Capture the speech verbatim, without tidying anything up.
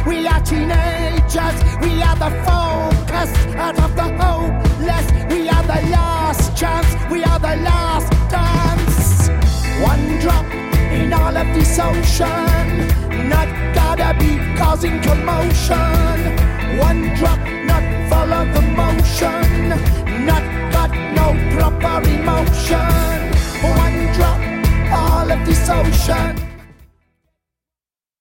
We are teenagers, we are the focus out of the hopeless. We are the last chance, we are the last dance. One drop in all of this ocean, not gotta be causing commotion. One drop, not follow the motion, not got no proper emotion. One drop, all of this ocean.